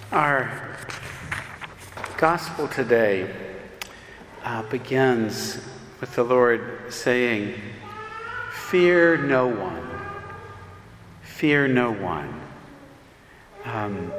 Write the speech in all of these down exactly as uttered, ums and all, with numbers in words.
Our gospel today uh, begins with the Lord saying, "Fear no one. Fear no one." Um,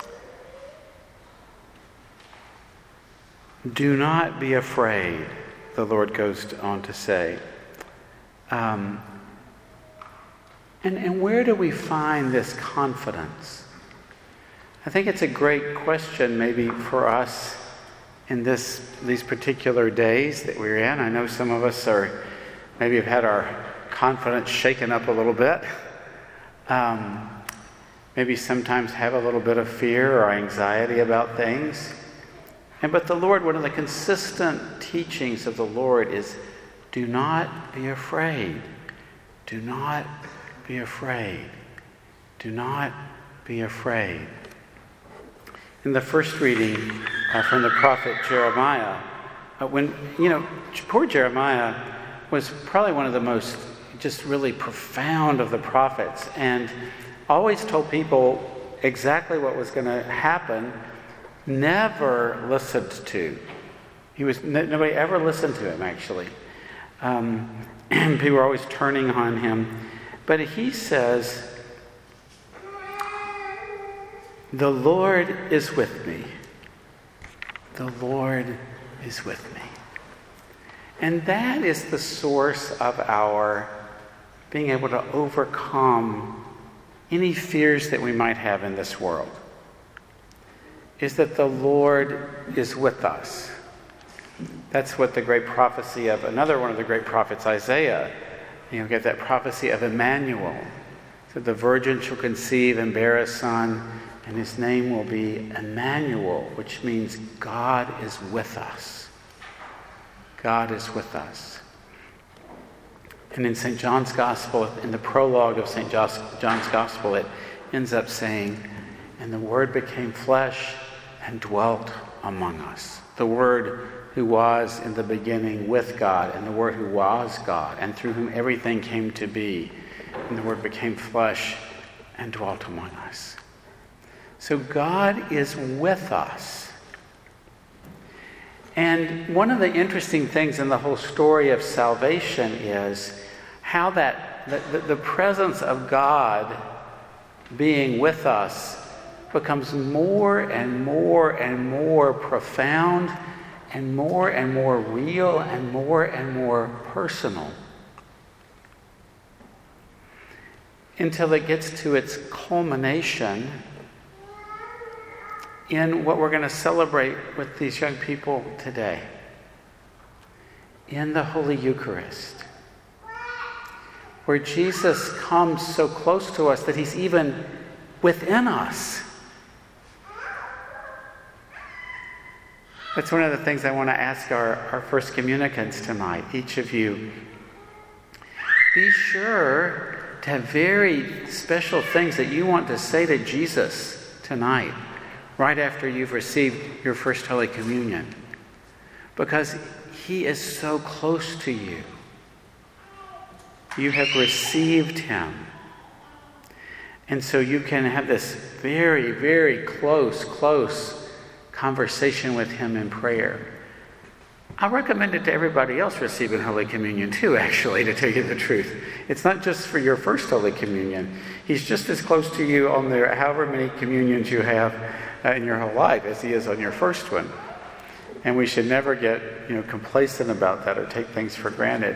do not be afraid, the Lord goes on to say. Um, and, and where do we find this confidence? I think it's a great question maybe for us in this these particular days that we're in. I know some of us are maybe have had our confidence shaken up a little bit. Um, maybe sometimes have a little bit of fear or anxiety about things. And but the Lord, one of the consistent teachings of the Lord is, do not be afraid. Do not be afraid. Do not be afraid. In the first reading uh, from the prophet Jeremiah, uh, when, you know, poor Jeremiah was probably one of the most just really profound of the prophets and always told people exactly what was going to happen, never listened to. He was nobody ever listened to him, actually. Um, and people were always turning on him. But he says, "The Lord is with me. The Lord is with me." And that is the source of our being able to overcome any fears that we might have in this world, is that the Lord is with us. That's what the great prophecy of another one of the great prophets, Isaiah, you know, get that prophecy of Emmanuel. So the virgin shall conceive and bear a son, and his name will be Emmanuel, which means God is with us. God is with us. And in Saint John's Gospel, in the prologue of Saint John's Gospel, it ends up saying, "And the Word became flesh and dwelt among us." The Word who was in the beginning with God, and the Word who was God, and through whom everything came to be. And the Word became flesh and dwelt among us. So God is with us. And one of the interesting things in the whole story of salvation is how that the, the presence of God being with us becomes more and more and more profound and more and more real and more and more personal, until it gets to its culmination in what we're going to celebrate with these young people today, in the Holy Eucharist, where Jesus comes so close to us that he's even within us. That's one of the things I want to ask our, our first communicants tonight, each of you. Be sure to have very special things that you want to say to Jesus tonight, right after you've received your first Holy Communion, because he is so close to you. You have received him. And so you can have this very, very close, close conversation with him in prayer. I recommend it to everybody else receiving Holy Communion too, actually, to tell you the truth. It's not just for your first Holy Communion. He's just as close to you on the however many communions you have uh, in your whole life as he is on your first one. And we should never get, you know, complacent about that or take things for granted.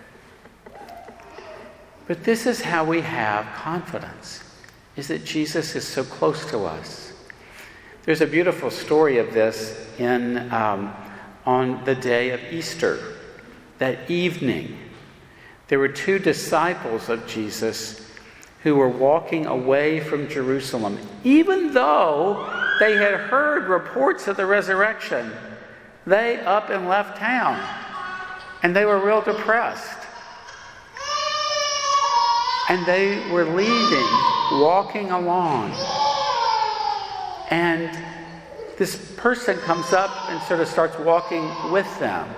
But this is how we have confidence, is that Jesus is so close to us. There's a beautiful story of this in um, on the day of Easter. That evening, there were two disciples of Jesus who were walking away from Jerusalem, even though they had heard reports of the resurrection. They up and left town, and they were real depressed. And they were leaving, walking along. And this person comes up and sort of starts walking with them.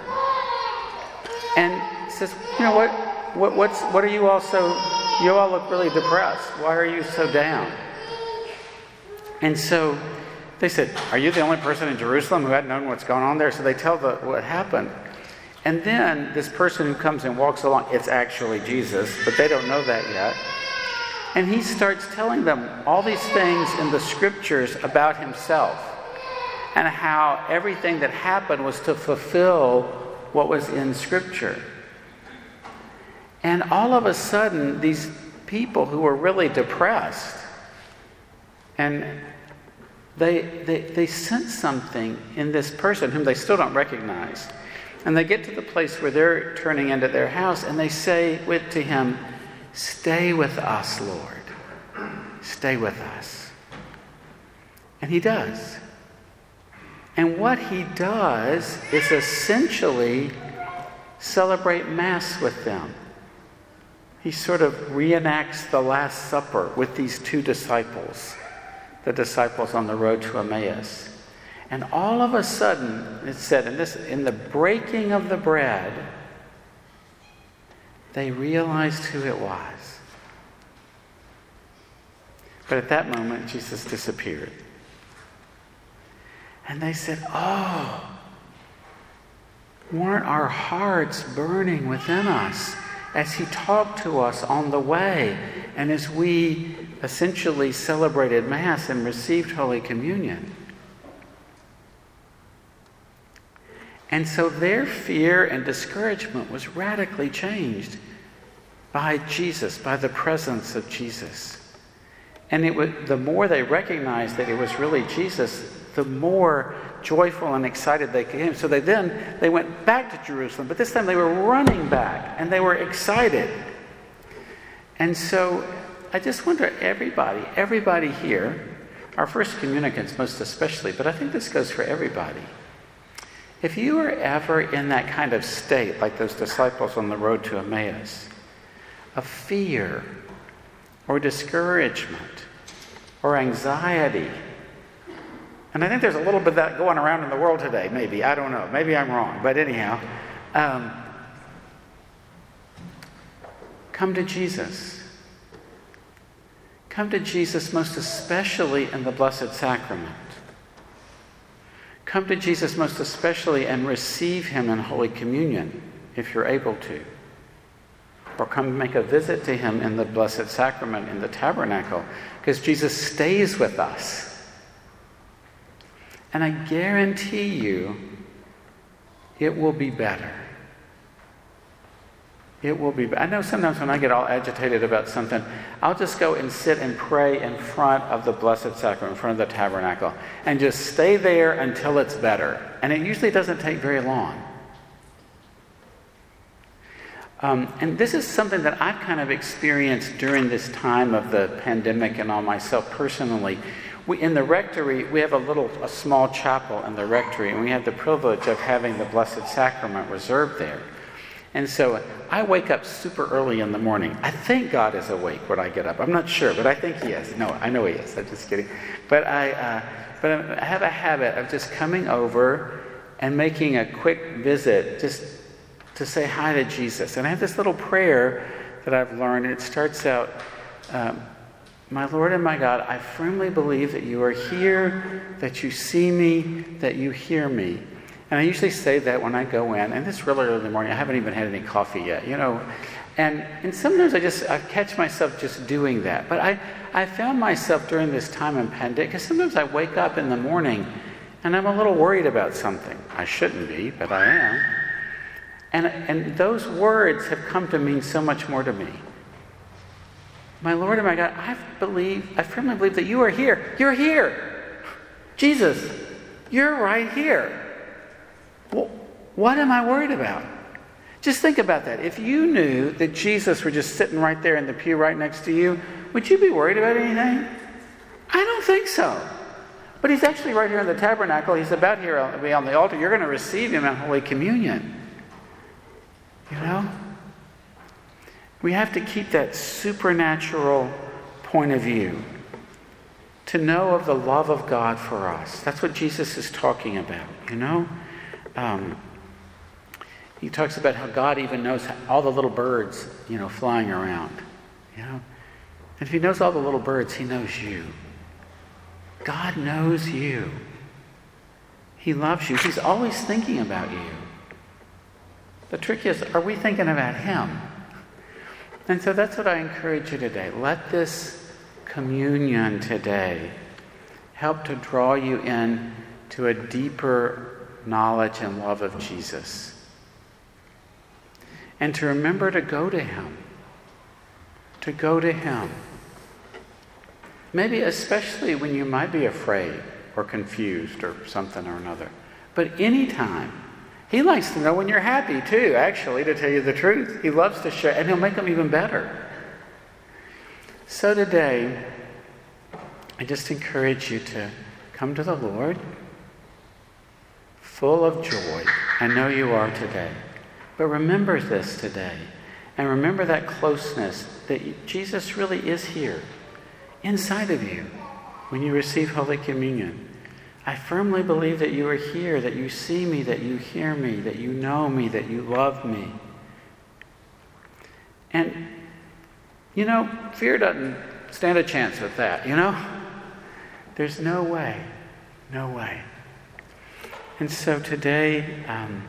And says, "You know what? What what's what are you all so you all look really depressed. Why are you so down?" And so they said, "Are you the only person in Jerusalem who hadn't known what's going on there?" So they tell the, what happened. And then this person who comes and walks along, it's actually Jesus, but they don't know that yet. And he starts telling them all these things in the scriptures about himself and how everything that happened was to fulfill what was in scripture. And all of a sudden, these people who were really depressed, and they, they, they sense something in this person whom they still don't recognize. And they get to the place where they're turning into their house, and they say with, to him, "Stay with us, Lord. Stay with us." And he does. And what he does is essentially celebrate Mass with them. He sort of reenacts the Last Supper with these two disciples, the disciples on the road to Emmaus. And all of a sudden, it said, in, this, in the breaking of the bread, they realized who it was. But at that moment, Jesus disappeared. And they said, "Oh, weren't our hearts burning within us as he talked to us on the way and as we essentially celebrated Mass and received Holy Communion?" And so their fear and discouragement was radically changed by Jesus, by the presence of Jesus. And it would, the more they recognized that it was really Jesus, the more joyful and excited they became. So they then they went back to Jerusalem, but this time they were running back and they were excited. And so I just wonder, everybody, everybody here, our first communicants most especially, but I think this goes for everybody. If you are ever in that kind of state, like those disciples on the road to Emmaus, of fear or discouragement or anxiety, and I think there's a little bit of that going around in the world today, maybe. I don't know. Maybe I'm wrong. But anyhow, um, come to Jesus. Come to Jesus most especially in the Blessed Sacrament. Come to Jesus most especially and receive him in Holy Communion, if you're able to. Or come make a visit to him in the Blessed Sacrament in the Tabernacle, because Jesus stays with us. And I guarantee you, it will be better. It will be. I know sometimes when I get all agitated about something, I'll just go and sit and pray in front of the Blessed Sacrament, in front of the Tabernacle, and just stay there until it's better. And it usually doesn't take very long. Um, and this is something that I've kind of experienced during this time of the pandemic and all myself personally. We, in the rectory, we have a little, a small chapel in the rectory, and we have the privilege of having the Blessed Sacrament reserved there. And so I wake up super early in the morning. I think God is awake when I get up. I'm not sure, but I think he is. No, I know he is. I'm just kidding. But I, uh, but I have a habit of just coming over and making a quick visit, just to say hi to Jesus. And I have this little prayer that I've learned, and it starts out, um, "My Lord and my God, I firmly believe that you are here, that you see me, that you hear me." And I usually say that when I go in, and it's really early in the morning. I haven't even had any coffee yet, you know. And and sometimes I just I catch myself just doing that. But I, I found myself during this time in pandemic, because sometimes I wake up in the morning and I'm a little worried about something. I shouldn't be, but I am. And and those words have come to mean so much more to me. My Lord and my God, I believe, I firmly believe that you are here. You're here. Jesus, you're right here. Well, what am I worried about? Just think about that. If you knew that Jesus were just sitting right there in the pew right next to you, would you be worried about anything? I don't think so. But he's actually right here in the tabernacle. He's about here to be on the altar. You're going to receive him in Holy Communion. You know? We have to keep that supernatural point of view. To know of the love of God for us. That's what Jesus is talking about, you know? Um, he talks about how God even knows all the little birds, you know, flying around, you know. And if he knows all the little birds, he knows you. God knows you. He loves you. He's always thinking about you. The trick is, are we thinking about him? And so that's what I encourage you today. Let this communion today help to draw you in to a deeper knowledge and love of Jesus. And to remember to go to him. To go to him. Maybe especially when you might be afraid or confused or something or another. But anytime. He likes to know when you're happy too, actually, to tell you the truth. He loves to share, and he'll make them even better. So today, I just encourage you to come to the Lord full of joy. I know you are today. But remember this today. And remember that closeness that Jesus really is here, inside of you, when you receive Holy Communion. I firmly believe that you are here, that you see me, that you hear me, that you know me, that you love me. And, you know, fear doesn't stand a chance with that, you know? There's no way, no way. And so today, um,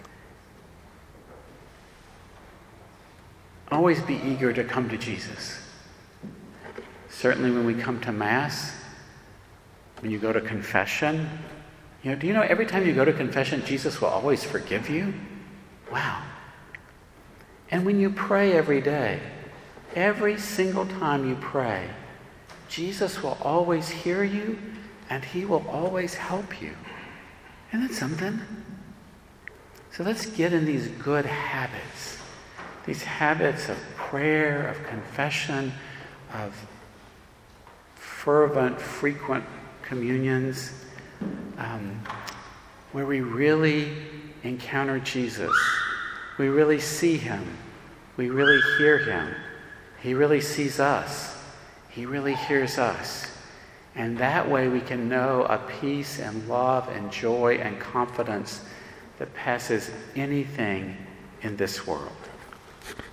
always be eager to come to Jesus. Certainly when we come to Mass, when you go to confession, you know, do you know every time you go to confession, Jesus will always forgive you? Wow. And when you pray every day, every single time you pray, Jesus will always hear you and he will always help you. Isn't that something? So let's get in these good habits, these habits of prayer, of confession, of fervent, frequent communions, um, where we really encounter Jesus. We really see him. We really hear him. He really sees us. He really hears us. And that way we can know a peace and love and joy and confidence that passes anything in this world.